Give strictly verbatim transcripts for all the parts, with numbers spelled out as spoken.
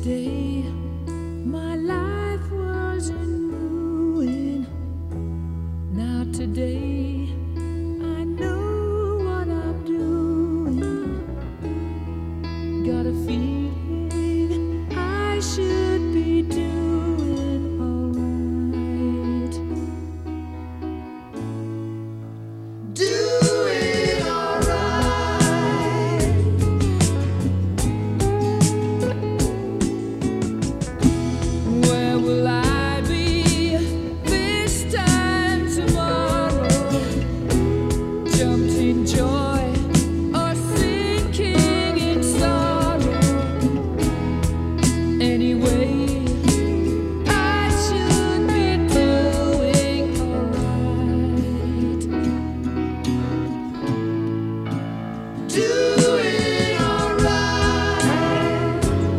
Yesterday, my life was in ruin. Now today, I know what I'm doing. Got a feeling I should be doing alright. Doing alright. Where will I be this time tomorrow? Jumped in joy or sinking in sorrow. Anyway, I should be doing alright. Doing alright.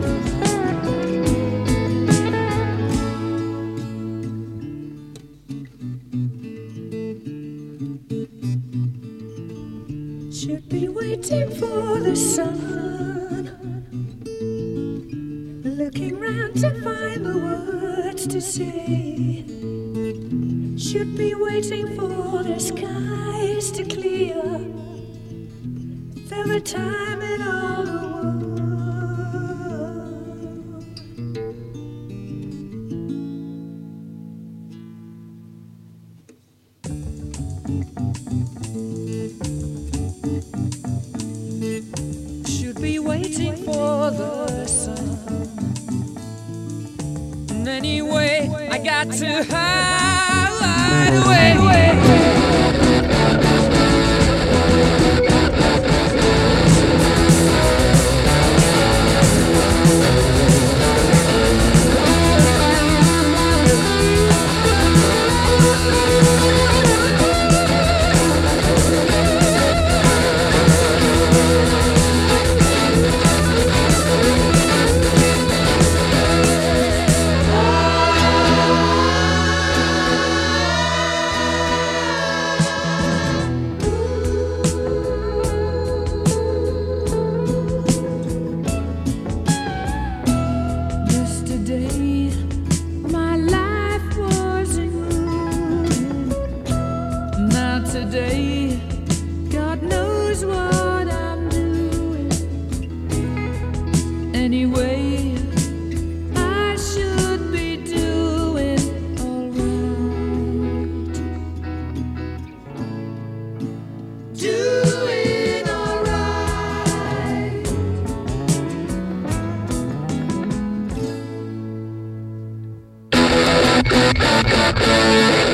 Should be waiting for the sun, looking round to find the words to say. Should be waiting for the skies to clear. There were time in all the world. Should be waiting for the sun. And anyway, I got to hide away. Yesterday, my life was in ruin. Now today, God knows what I'm doing. Anyway, I should be doing alright. Doing alright.